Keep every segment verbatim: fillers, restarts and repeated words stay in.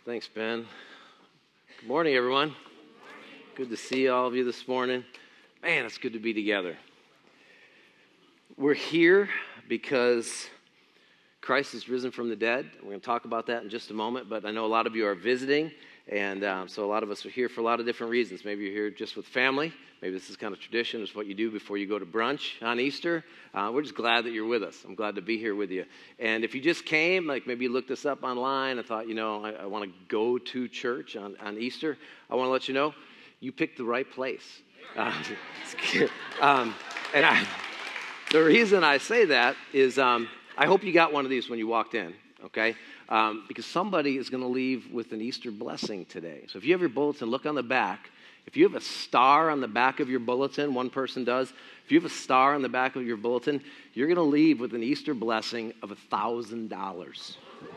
Thanks, Ben. Good morning, everyone. Good to see all of you this morning. Man, it's good to be together. We're here because Christ is risen from the dead. We're going to talk about that in just a moment, but I know a lot of you are visiting, and um, so a lot of us are here for a lot of different reasons. Maybe you're here just with family. Maybe this is kind of tradition. It's what you do before you go to brunch on Easter. Uh, we're just glad that you're with us. I'm glad to be here with you. And if you just came, like maybe you looked us up online and thought, you know, I, I want to go to church on, on Easter, I want to let you know, you picked the right place. Uh, um, and I, the reason I say that is um, I hope you got one of these when you walked in, okay? Um, because somebody is going to leave with an Easter blessing today. So if you have your bulletin, look on the back. If you have a star on the back of your bulletin, one person does. If you have a star on the back of your bulletin, you're going to leave with an Easter blessing of one thousand dollars.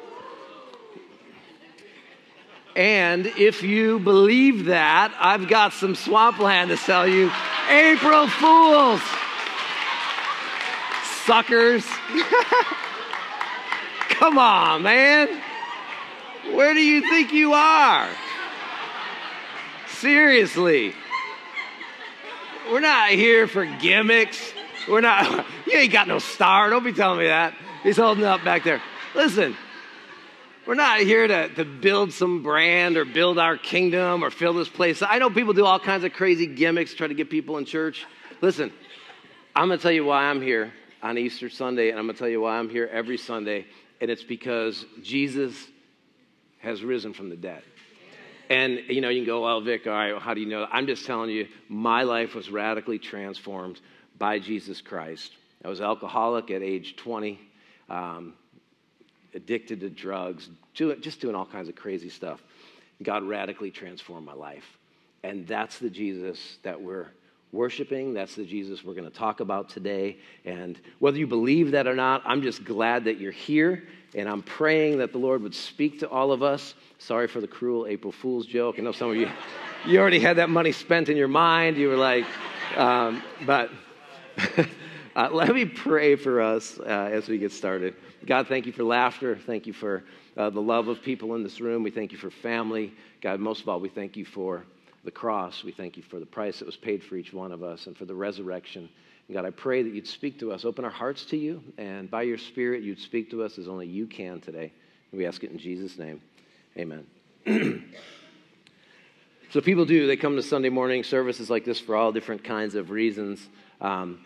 And if you believe that, I've got some swampland to sell you. April Fools! Suckers. Come on, man. Where do you think you are? Seriously. We're not here for gimmicks. We're not, you ain't got no star. Don't be telling me that. He's holding it up back there. Listen, we're not here to, to build some brand or build our kingdom or fill this place. I know people do all kinds of crazy gimmicks, try to get people in church. Listen, I'm going to tell you why I'm here on Easter Sunday, and I'm going to tell you why I'm here every Sunday, and it's because Jesus has risen from the dead. And, you know, you can go, well, Vic, all right, well, how do you know? I'm just telling you, my life was radically transformed by Jesus Christ. I was alcoholic at age twenty, um, addicted to drugs, just doing all kinds of crazy stuff. God radically transformed my life. And that's the Jesus that we're worshiping. That's the Jesus we're going to talk about today. And whether you believe that or not, I'm just glad that you're here. And I'm praying that the Lord would speak to all of us. Sorry for the cruel April Fool's joke. I know some of you, you already had that money spent in your mind. You were like, um, but uh, let me pray for us uh, as we get started. God, thank you for laughter. Thank you for uh, the love of people in this room. We thank you for family. God, most of all, we thank you for the cross. We thank you for the price that was paid for each one of us and for the resurrection. And God, I pray that you'd speak to us, open our hearts to you, and by your Spirit, you'd speak to us as only you can today. And we ask it in Jesus' name. Amen. So people do, they come to Sunday morning services like this for all different kinds of reasons. Um,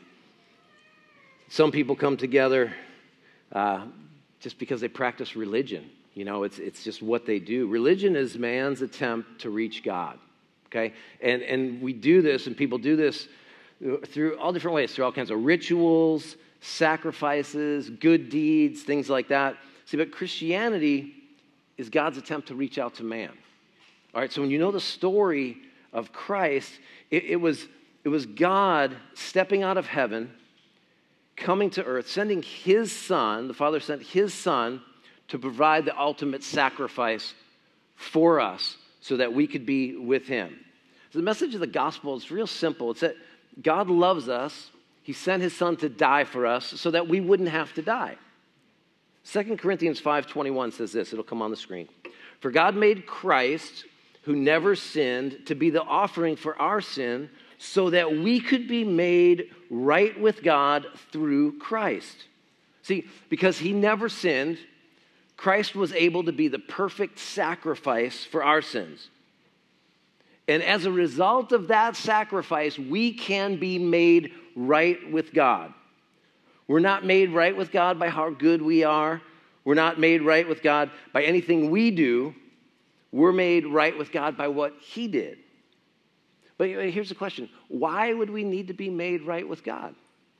some people come together uh, just because they practice religion. You know, it's it's just what they do. Religion is man's attempt to reach God, okay? And, and we do this, and people do this through all different ways, through all kinds of rituals, sacrifices, good deeds, things like that. See, but Christianity is God's attempt to reach out to man. All right, so when you know the story of Christ, it, it was it was God stepping out of heaven, coming to earth, sending his son, the Father sent his son to provide the ultimate sacrifice for us so that we could be with him. So the message of the gospel is real simple. It's that God loves us. He sent his son to die for us so that we wouldn't have to die. Second Corinthians five twenty-one says this. It'll come on the screen. For God made Christ, who never sinned, to be the offering for our sin so that we could be made right with God through Christ. See, because he never sinned, Christ was able to be the perfect sacrifice for our sins. And as a result of that sacrifice, we can be made right with God. We're not made right with God by how good we are. We're not made right with God by anything we do. We're made right with God by what he did. But here's the question. Why would we need to be made right with God?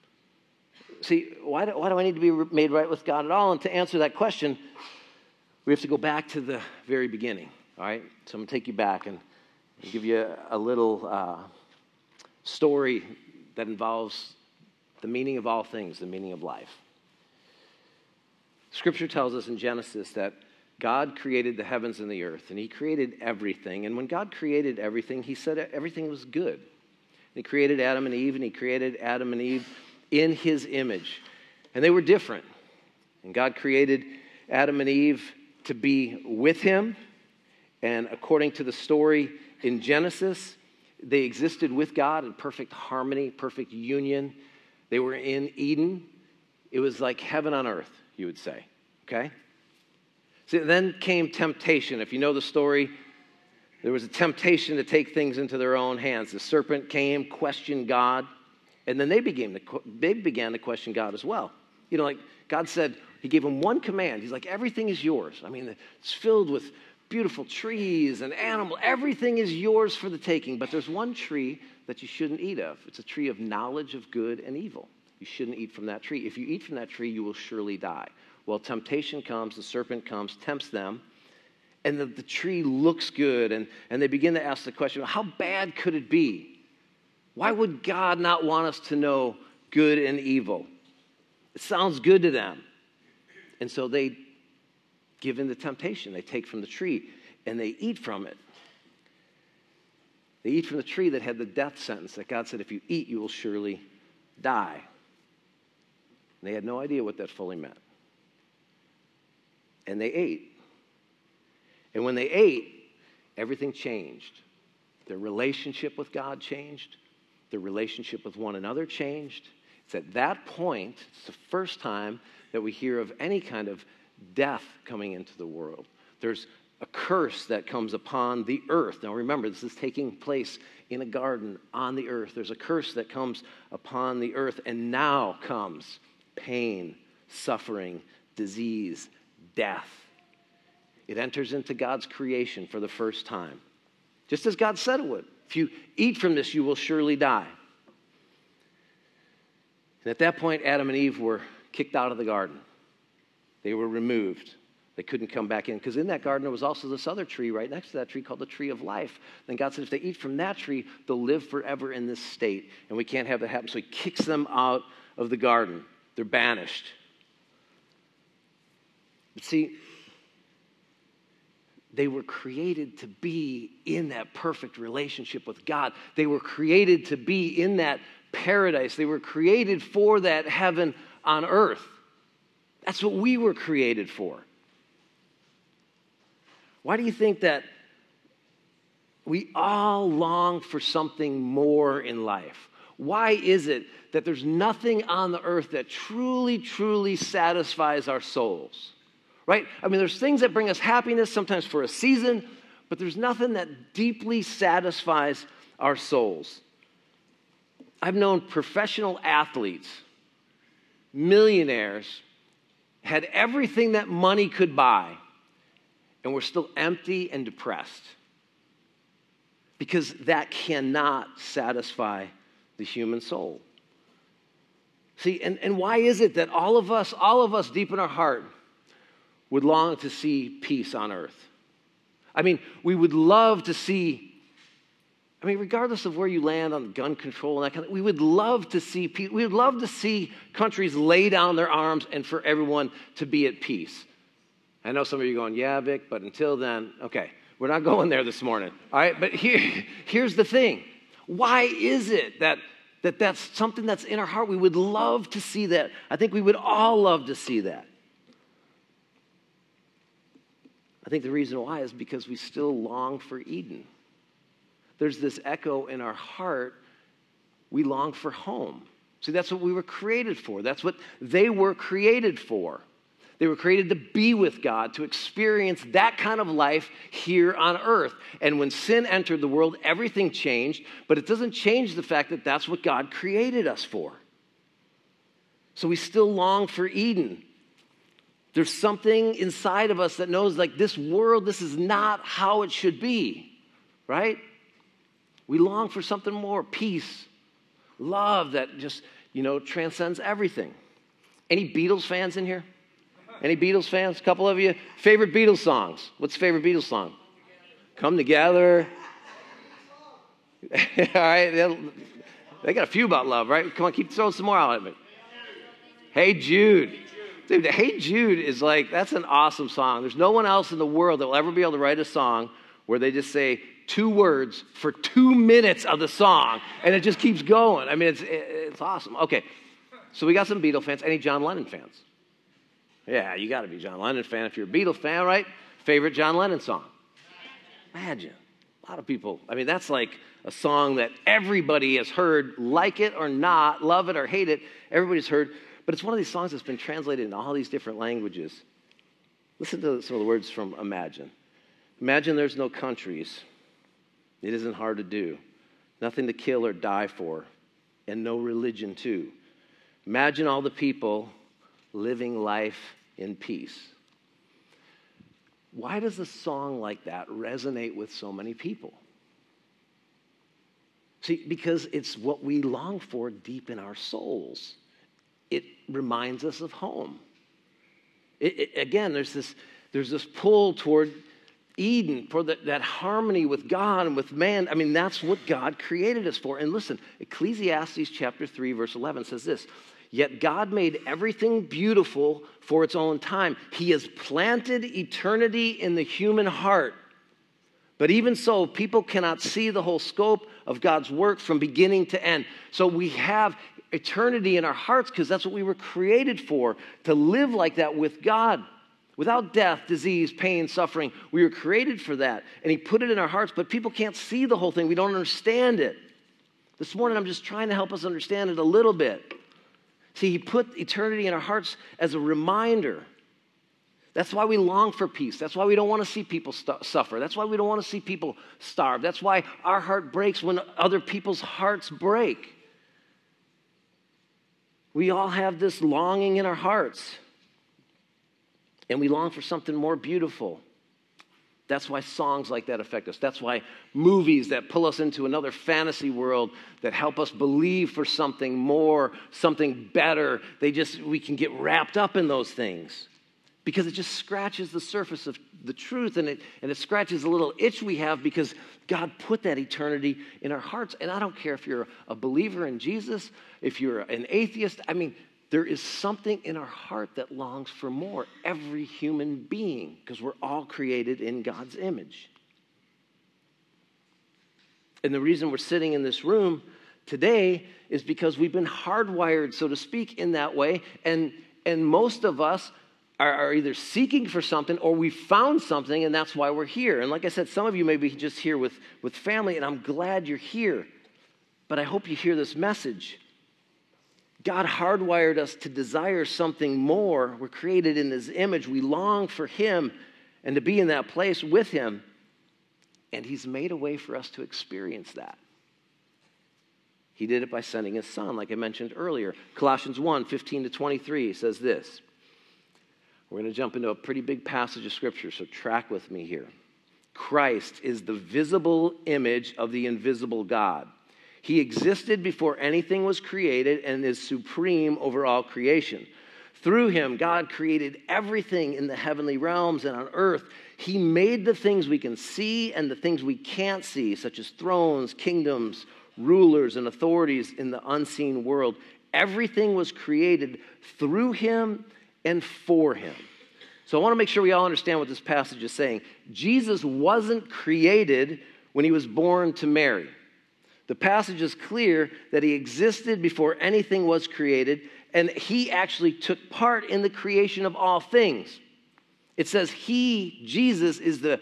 See, why do, why do I need to be made right with God at all? And to answer that question, we have to go back to the very beginning. All right? So I'm going to take you back and give you a, a little uh, story that involves the meaning of all things, the meaning of life. Scripture tells us in Genesis that God created the heavens and the earth, and he created everything. And when God created everything, he said everything was good. He created Adam and Eve, and he created Adam and Eve in his image. And they were different. And God created Adam and Eve to be with him, And according to the story in Genesis, they existed with God in perfect harmony, perfect union. They were in Eden. It was like heaven on earth, you would say, okay? So then came temptation. If you know the story, there was a temptation to take things into their own hands. The serpent came, questioned God, and then they began to, they began to question God as well. You know, like God said, he gave them one command. He's like, everything is yours. I mean, it's filled with beautiful trees and animals. Everything is yours for the taking, but there's one tree that you shouldn't eat of. It's a tree of knowledge of good and evil. You shouldn't eat from that tree. If you eat from that tree, you will surely die. Well, temptation comes, the serpent comes, tempts them, and the, the tree looks good, and, and they begin to ask the question, how bad could it be? Why would God not want us to know good and evil? It sounds good to them. And so they give in to temptation. They take from the tree, and they eat from it. They eat from the tree that had the death sentence that God said, if you eat, you will surely die. And they had no idea what that fully meant. And they ate. And when they ate, everything changed. Their relationship with God changed. Their relationship with one another changed. It's at that point, it's the first time that we hear of any kind of death coming into the world. There's a curse that comes upon the earth. Now remember, this is taking place in a garden on the earth. There's a curse that comes upon the earth, and now comes pain, suffering, disease, death. It enters into God's creation for the first time. Just as God said it would. If you eat from this, you will surely die. And at that point, Adam and Eve were kicked out of the garden. They were removed. They couldn't come back in. Because in that garden, there was also this other tree right next to that tree called the tree of life. Then God said, if they eat from that tree, they'll live forever in this state. And we can't have that happen. So he kicks them out of the garden. They're banished. But see, they were created to be in that perfect relationship with God. They were created to be in that paradise. They were created for that heaven on earth. That's what we were created for. Why do you think that we all long for something more in life? Why is it that there's nothing on the earth that truly, truly satisfies our souls? Right? I mean, there's things that bring us happiness, sometimes for a season, but there's nothing that deeply satisfies our souls. I've known professional athletes, millionaires, had everything that money could buy, and were still empty and depressed. Because that cannot satisfy the human soul. See, and, and why is it that all of us, all of us deep in our heart, would long to see peace on earth? I mean, we would love to see, I mean, regardless of where you land on gun control and that kind of, we would love to see peace. We would love to see countries lay down their arms and for everyone to be at peace. I know some of you are going, yeah, Vic, but until then, okay, we're not going there this morning. All right, but here, here's the thing. Why is it that, that that's something that's in our heart? We would love to see that. I think we would all love to see that. I think the reason why is because we still long for Eden. There's this echo in our heart. We long for home. See, that's what we were created for. That's what they were created for. They were created to be with God, to experience that kind of life here on earth. And when sin entered the world, everything changed, but it doesn't change the fact that that's what God created us for. So we still long for Eden. There's something inside of us that knows, like, this world, this is not how it should be, right? We long for something more, peace, love that just, you know, transcends everything. Any Beatles fans in here? Any Beatles fans? A couple of you? Favorite Beatles songs? What's the favorite Beatles song? Come Together. All right. They got a few about love, right? Come on, keep throwing some more out at me. Hey Jude. Dude, Hey Jude is like, that's an awesome song. There's no one else in the world that will ever be able to write a song where they just say two words for two minutes of the song, and it just keeps going. I mean, it's it's awesome. Okay, so we got some Beatle fans. Any John Lennon fans? Yeah, you got to be a John Lennon fan if you're a Beatles fan, right? Favorite John Lennon song? Imagine. A lot of people, I mean, that's like a song that everybody has heard, like it or not, love it or hate it, everybody's heard. But it's one of these songs that's been translated into all these different languages. Listen to some of the words from Imagine. Imagine there's no countries. It isn't hard to do. Nothing to kill or die for. And no religion too. Imagine all the people living life in peace. Why does a song like that resonate with so many people? See, because it's what we long for deep in our souls. It reminds us of home. It, it, again, there's this, there's this pull toward Eden, for the, that harmony with God and with man. I mean, that's what God created us for. And listen, Ecclesiastes chapter three, verse eleven says this, yet God made everything beautiful for its own time. He has planted eternity in the human heart. But even so, people cannot see the whole scope of God's work from beginning to end. So we have eternity in our hearts because that's what we were created for, to live like that with God. Without death, disease, pain, suffering. We were created for that. And he put it in our hearts, but people can't see the whole thing. We don't understand it. This morning, I'm just trying to help us understand it a little bit. See, he put eternity in our hearts as a reminder. That's why we long for peace. That's why we don't want to see people st- suffer. That's why we don't want to see people starve. That's why our heart breaks when other people's hearts break. We all have this longing in our hearts. And we long for something more beautiful. That's why songs like that affect us. That's why movies that pull us into another fantasy world that help us believe for something more, something better, they just, we can get wrapped up in those things. Because it just scratches the surface of the truth, and it, and it scratches a little itch we have because God put that eternity in our hearts. And I don't care if you're a believer in Jesus, if you're an atheist, I mean, there is something in our heart that longs for more. Every human being, because we're all created in God's image. And the reason we're sitting in this room today is because we've been hardwired, so to speak, in that way. And, and most of us are, are either seeking for something or we found something, and that's why we're here. And like I said, some of you may be just here with, with family, and I'm glad you're here. But I hope you hear this message. God hardwired us to desire something more. We're created in his image. We long for him and to be in that place with him. And he's made a way for us to experience that. He did it by sending his son, like I mentioned earlier. Colossians one, fifteen to twenty-three says this. We're going to jump into a pretty big passage of scripture, so track with me here. Christ is the visible image of the invisible God. He existed before anything was created and is supreme over all creation. Through him, God created everything in the heavenly realms and on earth. He made the things we can see and the things we can't see, such as thrones, kingdoms, rulers, and authorities in the unseen world. Everything was created through him and for him. So I want to make sure we all understand what this passage is saying. Jesus wasn't created when he was born to Mary. The passage is clear that he existed before anything was created, and he actually took part in the creation of all things. It says he, Jesus, is the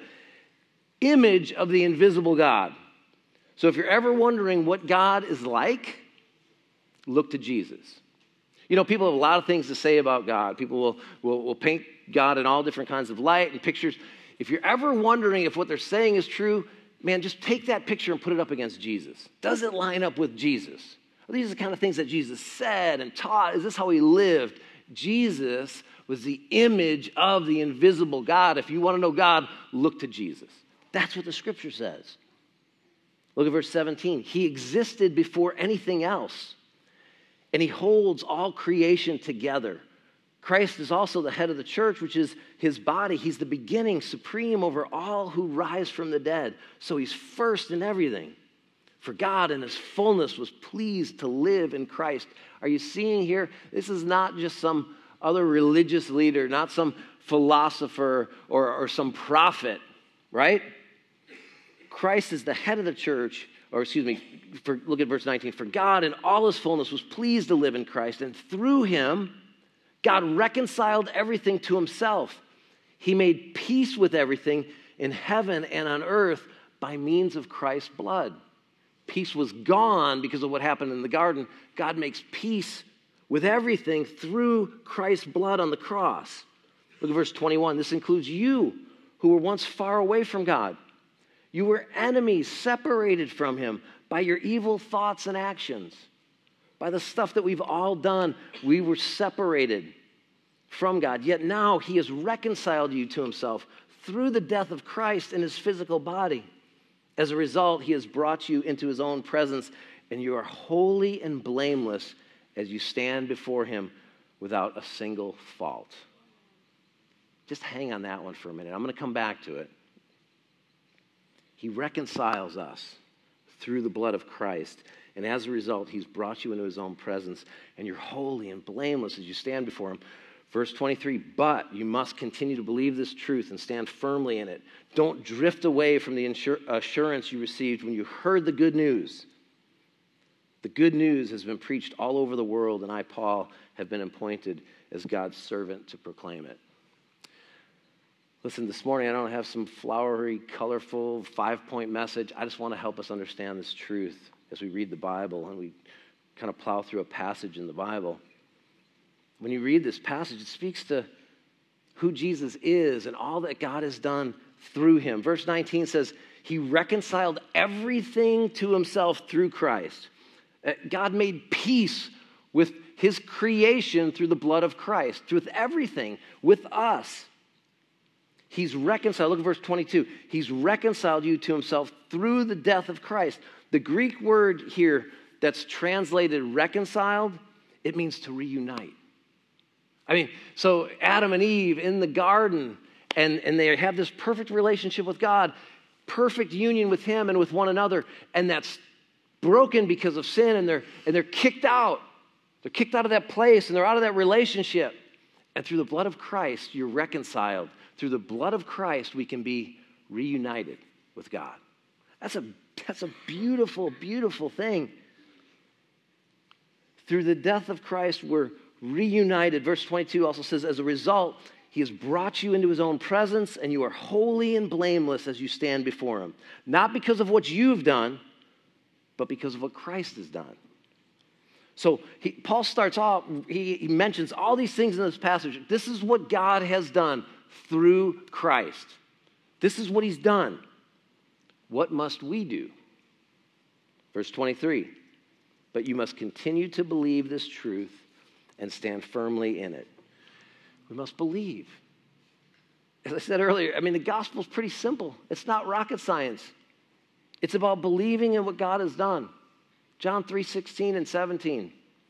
image of the invisible God. So if you're ever wondering what God is like, look to Jesus. You know, people have a lot of things to say about God. People will, will, will paint God in all different kinds of light and pictures. If you're ever wondering if what they're saying is true, man, just take that picture and put it up against Jesus. Does it line up with Jesus? Well, these are the kind of things that Jesus said and taught. Is this how he lived? Jesus was the image of the invisible God. If you want to know God, look to Jesus. That's what the scripture says. Look at verse seventeen. He existed before anything else, and he holds all creation together. Christ is also the head of the church, which is his body. He's the beginning, supreme over all who rise from the dead. So he's first in everything. For God in his fullness was pleased to live in Christ. Are you seeing here? This is not just some other religious leader, not some philosopher or, or some prophet, right? Christ is the head of the church, or excuse me, for, look at verse nineteen. For God in all his fullness was pleased to live in Christ, and through him, God reconciled everything to himself. He made peace with everything in heaven and on earth by means of Christ's blood. Peace was gone because of what happened in the garden. God makes peace with everything through Christ's blood on the cross. Look at verse twenty-one. This includes you who were once far away from God. You were enemies, separated from him by your evil thoughts and actions. By the stuff that we've all done, we were separated from God. Yet now he has reconciled you to himself through the death of Christ in his physical body. As a result, he has brought you into his own presence, and you are holy and blameless as you stand before him without a single fault. Just hang on that one for a minute. I'm going to come back to it. He reconciles us through the blood of Christ. And as a result, he's brought you into his own presence, and you're holy and blameless as you stand before him. Verse twenty-three, but you must continue to believe this truth and stand firmly in it. Don't drift away from the assurance you received when you heard the good news. The good news has been preached all over the world, and I, Paul, have been appointed as God's servant to proclaim it. Listen, this morning I don't have some flowery, colorful, five-point message. I just want to help us understand this truth as we read the Bible and we kind of plow through a passage in the Bible. When you read this passage, it speaks to who Jesus is and all that God has done through him. Verse nineteen says, he reconciled everything to himself through Christ. God made peace with his creation through the blood of Christ, with everything, with us. He's reconciled. Look at verse twenty-two. He's reconciled you to himself through the death of Christ. The Greek word here that's translated reconciled, it means to reunite. I mean, so Adam and Eve in the garden, and, and they have this perfect relationship with God, perfect union with him and with one another, and that's broken because of sin, and they're, and they're kicked out. They're kicked out of that place, and they're out of that relationship. And through the blood of Christ, you're reconciled. Through the blood of Christ, we can be reunited with God. That's a, that's a beautiful, beautiful thing. Through the death of Christ, we're reunited. Verse twenty-two also says, as a result, he has brought you into his own presence, and you are holy and blameless as you stand before him. Not because of what you've done, but because of what Christ has done. So he, Paul starts off, he, he mentions all these things in this passage. This is what God has done through Christ. This is what he's done. What must we do? Verse twenty-three, but you must continue to believe this truth and stand firmly in it. We must believe. As I said earlier, I mean, the gospel is pretty simple. It's not rocket science. It's about believing in what God has done. John three sixteen and seventeen.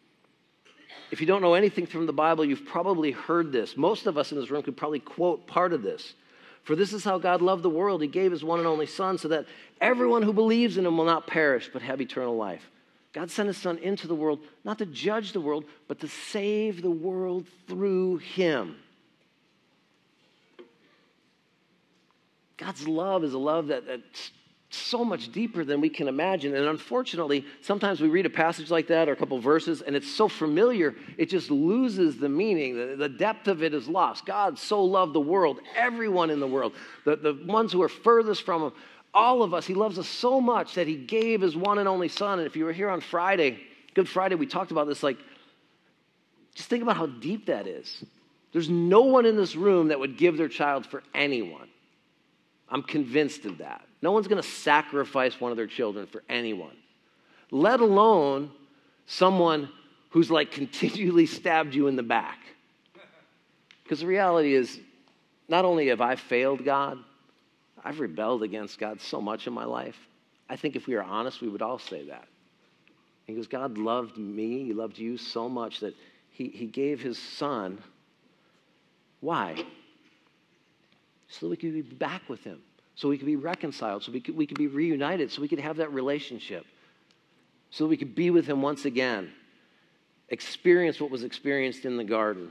If you don't know anything from the Bible, you've probably heard this. Most of us in this room could probably quote part of this. For this is how God loved the world. He gave his one and only Son so that everyone who believes in him will not perish but have eternal life. God sent his Son into the world, not to judge the world, but to save the world through him. God's love is a love that, that's so much deeper than we can imagine. And unfortunately, sometimes we read a passage like that or a couple verses, and it's so familiar, it just loses the meaning. The, the depth of it is lost. God so loved the world, everyone in the world, the, the ones who are furthest from him, all of us. He loves us so much that he gave his one and only Son. And if you were here on Friday, Good Friday, we talked about this. Like, just think about how deep that is. There's no one in this room that would give their child for anyone. I'm convinced of that. No one's going to sacrifice one of their children for anyone, let alone someone who's like continually stabbed you in the back. Because the reality is, not only have I failed God, I've rebelled against God so much in my life. I think if we are honest, we would all say that. He goes, God loved me, he loved you so much that he, he gave his Son. Why? So that we could be back with him. So we could be reconciled. So we could, we could be reunited. So we could have that relationship. So that we could be with him once again. Experience what was experienced in the garden.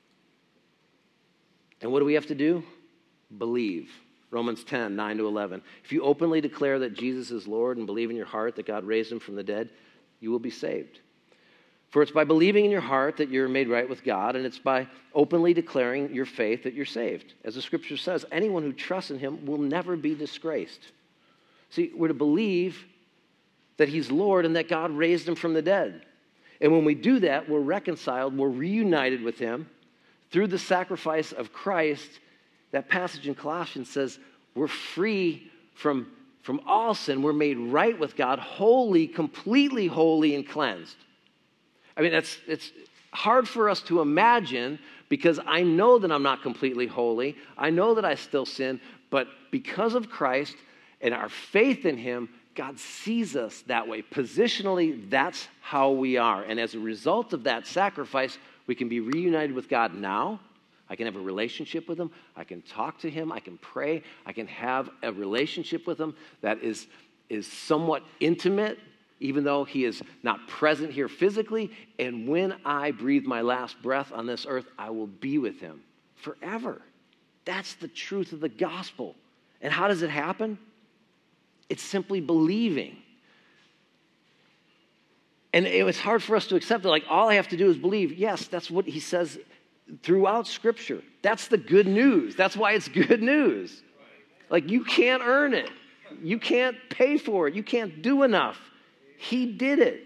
And what do we have to do? Believe. Romans ten, nine to eleven. If you openly declare that Jesus is Lord and believe in your heart that God raised him from the dead, you will be saved. For it's by believing in your heart that you're made right with God, and it's by openly declaring your faith that you're saved. As the scripture says, anyone who trusts in him will never be disgraced. See, we're to believe that he's Lord and that God raised him from the dead. And when we do that, we're reconciled, we're reunited with him through the sacrifice of Christ. That passage in Colossians says we're free from, from all sin. We're made right with God, holy, completely holy and cleansed. I mean, that's it's hard for us to imagine because I know that I'm not completely holy. I know that I still sin, but because of Christ and our faith in him, God sees us that way. Positionally, that's how we are. And as a result of that sacrifice, we can be reunited with God now. I can have a relationship with him. I can talk to him. I can pray. I can have a relationship with him that is, is somewhat intimate, even though he is not present here physically. And when I breathe my last breath on this earth, I will be with him forever. That's the truth of the gospel. And how does it happen? It's simply believing. And it was hard for us to accept it. Like, all I have to do is believe. Yes, that's what he says throughout Scripture. That's the good news. That's why it's good news. Like, you can't earn it. You can't pay for it. You can't do enough. He did it.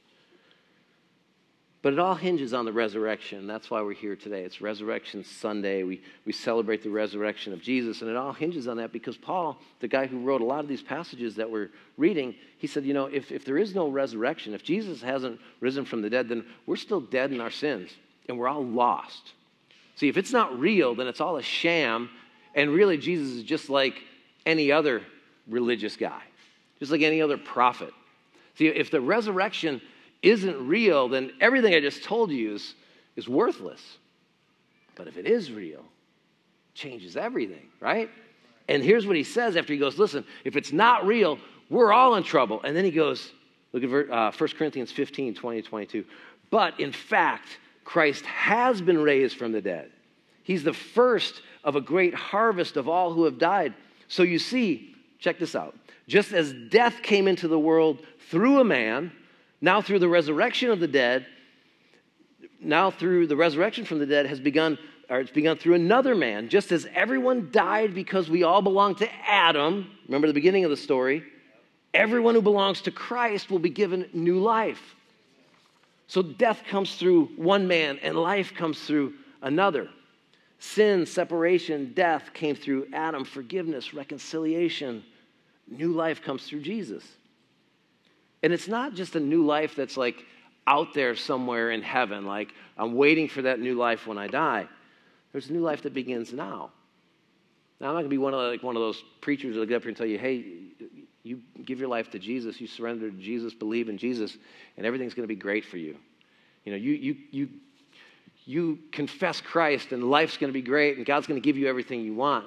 But it all hinges on the resurrection. That's why we're here today. It's Resurrection Sunday. We, we celebrate the resurrection of Jesus, and it all hinges on that because Paul, the guy who wrote a lot of these passages that we're reading, he said, you know, if, if there is no resurrection, if Jesus hasn't risen from the dead, then we're still dead in our sins, and we're all lost. See, if it's not real, then it's all a sham, and really Jesus is just like any other religious guy, just like any other prophet. See, if the resurrection isn't real, then everything I just told you is, is worthless. But if it is real, it changes everything, right? And here's what he says after he goes, listen, if it's not real, we're all in trouble. And then he goes, look at uh, First Corinthians fifteen, twenty to twenty-two. But in fact, Christ has been raised from the dead. He's the first of a great harvest of all who have died. So you see, check this out. Just as death came into the world through a man, now through the resurrection of the dead, now through the resurrection from the dead has begun, or it's begun through another man. Just as everyone died because we all belong to Adam, remember the beginning of the story, everyone who belongs to Christ will be given new life. So death comes through one man and life comes through another. Sin, separation, death came through Adam. Forgiveness, reconciliation, new life comes through Jesus. And it's not just a new life that's like out there somewhere in heaven, like I'm waiting for that new life when I die. There's a new life that begins now. Now, I'm not going to be one of, like, one of those preachers that will get up here and tell you, hey, you give your life to Jesus, you surrender to Jesus, believe in Jesus, and everything's going to be great for you. You know, you, you, you, you confess Christ, and life's going to be great, and God's going to give you everything you want.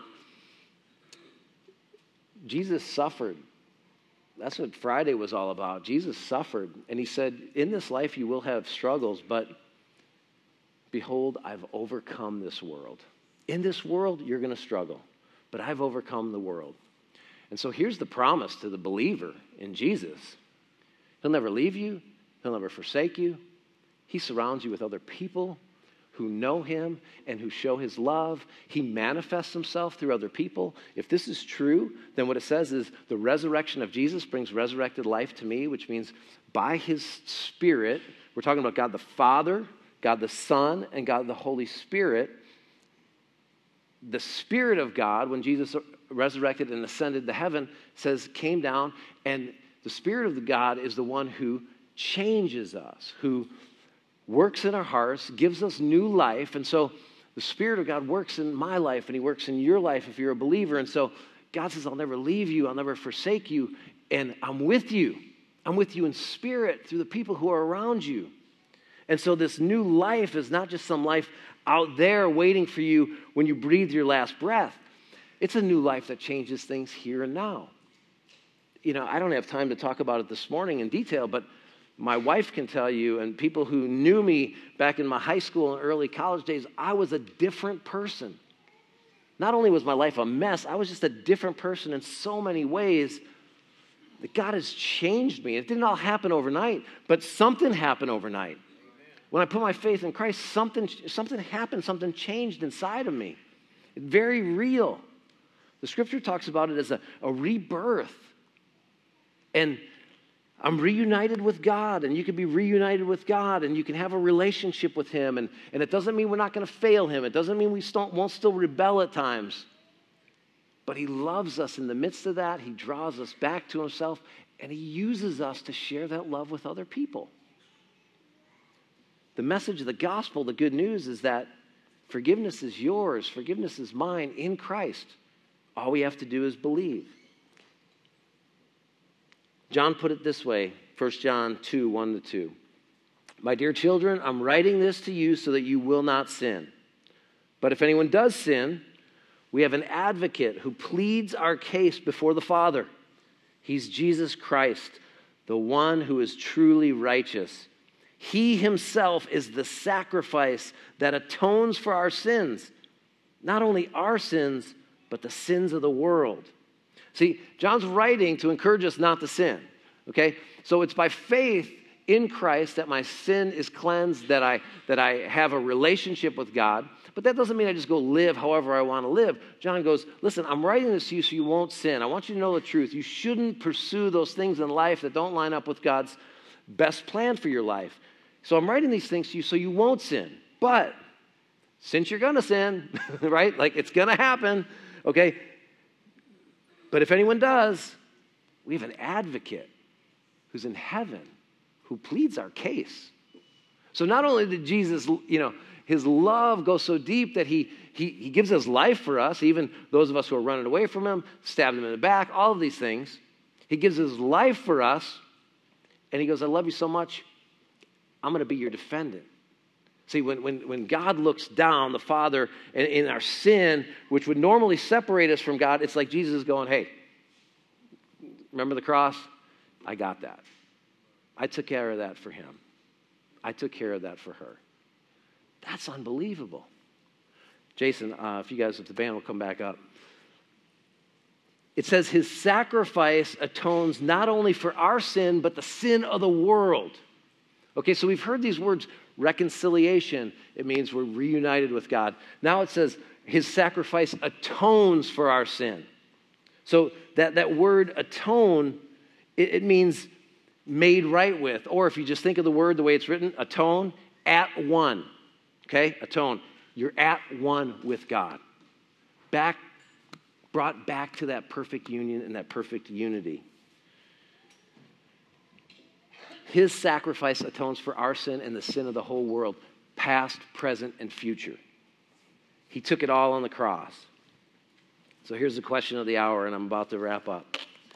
Jesus suffered. That's what Friday was all about. Jesus suffered, and he said, in this life you will have struggles, but behold, I've overcome this world. In this world, you're going to struggle, but I've overcome the world. And so here's the promise to the believer in Jesus. He'll never leave you. He'll never forsake you. He surrounds you with other people who know him and who show his love. He manifests himself through other people. If this is true, then what it says is the resurrection of Jesus brings resurrected life to me, which means by his Spirit, we're talking about God the Father, God the Son, and God the Holy Spirit. The Spirit of God, when Jesus resurrected and ascended to heaven, says came down, and the Spirit of the God is the one who changes us, who works in our hearts, gives us new life. And so the Spirit of God works in my life, and he works in your life if you're a believer. And so God says, I'll never leave you. I'll never forsake you. And I'm with you. I'm with you in spirit through the people who are around you. And so this new life is not just some life out there waiting for you when you breathe your last breath. It's a new life that changes things here and now. You know, I don't have time to talk about it this morning in detail, but my wife can tell you, and people who knew me back in my high school and early college days, I was a different person. Not only was my life a mess, I was just a different person in so many ways that God has changed me. It didn't all happen overnight, but something happened overnight. when I put my faith in Christ, something, something happened, something changed inside of me. Very real. The scripture talks about it as a, a rebirth. And I'm reunited with God, and you can be reunited with God, and you can have a relationship with him. And, and it doesn't mean we're not going to fail him. It doesn't mean we still, won't still rebel at times. But he loves us in the midst of that. He draws us back to himself, and he uses us to share that love with other people. The message of the gospel, the good news, is that forgiveness is yours. Forgiveness is mine in Christ. All we have to do is believe. John put it this way, First John two, one to two. My dear children, I'm writing this to you so that you will not sin. But if anyone does sin, we have an advocate who pleads our case before the Father. He's Jesus Christ, the one who is truly righteous. He himself is the sacrifice that atones for our sins. Not only our sins, but the sins of the world. See, John's writing to encourage us not to sin, okay? So it's by faith in Christ that my sin is cleansed, that I, that I have a relationship with God. But that doesn't mean I just go live however I want to live. John goes, listen, I'm writing this to you so you won't sin. I want you to know the truth. You shouldn't pursue those things in life that don't line up with God's best plan for your life. So I'm writing these things to you so you won't sin. But since you're going to sin, right? Like it's going to happen, okay? But if anyone does, we have an advocate who's in heaven who pleads our case. So not only did Jesus, you know, his love go so deep that he, he, he gives his life for us, even those of us who are running away from him, stabbed him in the back, all of these things. He gives his life for us, and he goes, I love you so much, I'm going to be your defendant. See, when, when, when God looks down, the Father, in, in our sin, which would normally separate us from God, it's like Jesus is going, hey, remember the cross? I got that. I took care of that for him. I took care of that for her. That's unbelievable. Jason, uh, if you guys, if the band will come back up. It says his sacrifice atones not only for our sin, but the sin of the world. Okay, so we've heard these words, reconciliation. It means we're reunited with God. Now it says his sacrifice atones for our sin. So that, that word atone, it, it means made right with. Or if you just think of the word the way it's written, atone, at one. Okay, atone. You're at one with God. Back, brought back to that perfect union and that perfect unity. His sacrifice atones for our sin and the sin of the whole world, past, present, and future. He took it all on the cross. So here's the question of the hour, and I'm about to wrap up.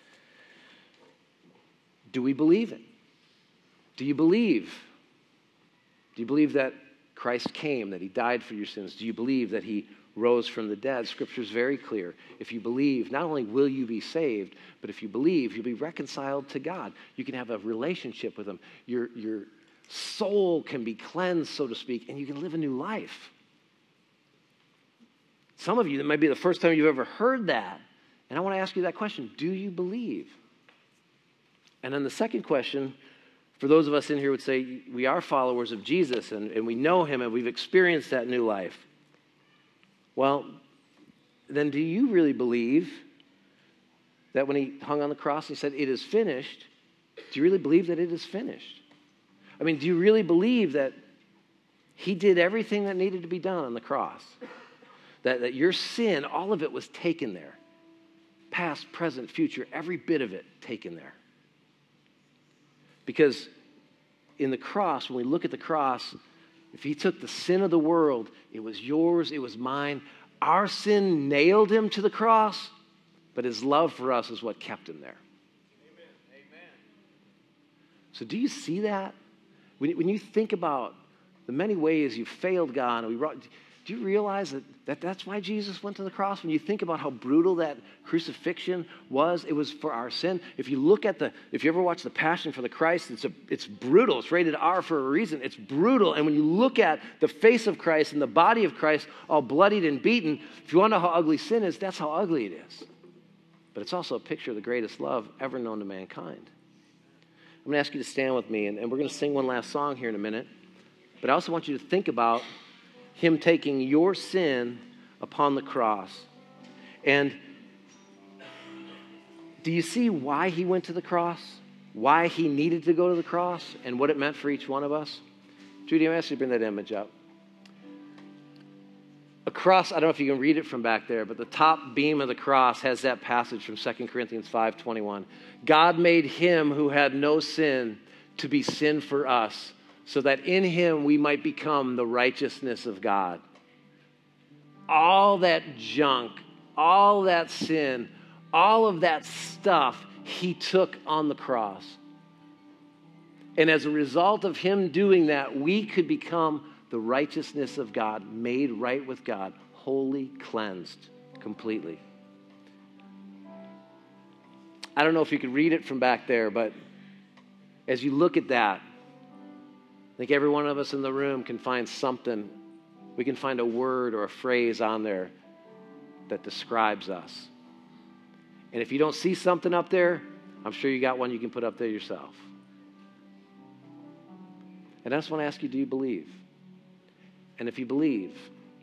Do we believe it? Do you believe? Do you believe that Christ came, that he died for your sins? Do you believe that he rose from the dead? Scripture is very clear. If you believe, not only will you be saved, but if you believe, you'll be reconciled to God. You can have a relationship with him. Your, your soul can be cleansed, so to speak, and you can live a new life. Some of you, that might be the first time you've ever heard that. And I want to ask you that question. Do you believe? And then the second question, for those of us in here would say, we are followers of Jesus, and, and we know him, and we've experienced that new life. Well, then do you really believe that when he hung on the cross, he said, it is finished? Do you really believe that it is finished? I mean, do you really believe that he did everything that needed to be done on the cross? That, that your sin, all of it was taken there. Past, present, future, every bit of it taken there. Because in the cross, when we look at the cross, if he took the sin of the world, it was yours, it was mine. Our sin nailed him to the cross, but his love for us is what kept him there. Amen. Amen. So do you see that? When, when you think about the many ways you failed God, and we brought, do you realize that, that that's why Jesus went to the cross? When you think about how brutal that crucifixion was, it was for our sin. If you look at the, if you ever watch The Passion for the Christ, it's a, it's brutal. It's rated R for a reason. It's brutal. And when you look at the face of Christ and the body of Christ all bloodied and beaten, if you want to know how ugly sin is, that's how ugly it is. But it's also a picture of the greatest love ever known to mankind. I'm going to ask you to stand with me, and, and we're going to sing one last song here in a minute. But I also want you to think about him taking your sin upon the cross. And do you see why he went to the cross? Why he needed to go to the cross and what it meant for each one of us? Judy, I'm asking you to bring that image up. A cross, I don't know if you can read it from back there, but the top beam of the cross has that passage from Second Corinthians five twenty-one. God made him who had no sin to be sin for us, so that in him we might become the righteousness of God. All that junk, all that sin, all of that stuff he took on the cross. And as a result of him doing that, we could become the righteousness of God, made right with God, wholly cleansed completely. I don't know if you could read it from back there, but as you look at that, I think every one of us in the room can find something. We can find a word or a phrase on there that describes us. And if you don't see something up there, I'm sure you got one you can put up there yourself. And I just want to ask you, do you believe? And if you believe,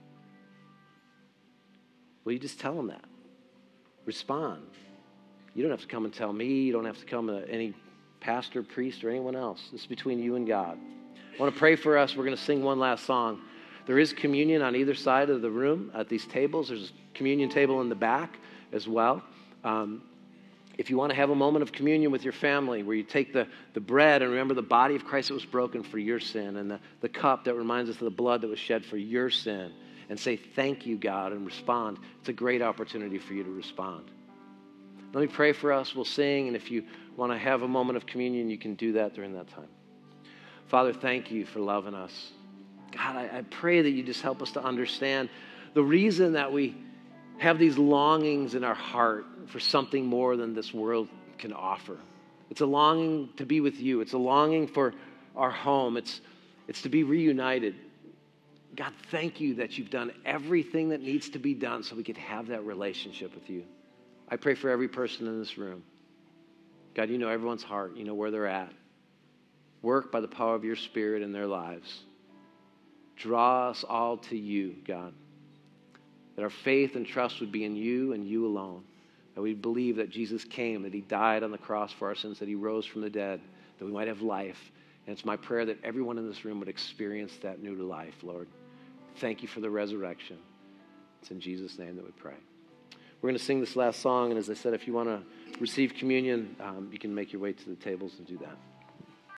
will you just tell him that? Respond. You don't have to come and tell me. You don't have to come to any pastor, priest, or anyone else. This is between you and God. I want to pray for us. We're going to sing one last song. There is communion on either side of the room at these tables. There's a communion table in the back as well. Um, if you want to have a moment of communion with your family where you take the, the bread and remember the body of Christ that was broken for your sin, and the, the cup that reminds us of the blood that was shed for your sin, and say, thank you, God, and respond, it's a great opportunity for you to respond. Let me pray for us. We'll sing, and if you want to have a moment of communion, you can do that during that time. Father, thank you for loving us. God, I, I pray that you just help us to understand the reason that we have these longings in our heart for something more than this world can offer. It's a longing to be with you. It's a longing for our home. It's, it's to be reunited. God, thank you that you've done everything that needs to be done so we could have that relationship with you. I pray for every person in this room. God, you know everyone's heart. You know where they're at. Work by the power of your Spirit in their lives. Draw us all to you, God. That our faith and trust would be in you and you alone. That we believe that Jesus came, that he died on the cross for our sins, that he rose from the dead, that we might have life. And it's my prayer that everyone in this room would experience that new life, Lord. Thank you for the resurrection. It's in Jesus' name that we pray. We're going to sing this last song, and as I said, if you want to receive communion, um, you can make your way to the tables and do that.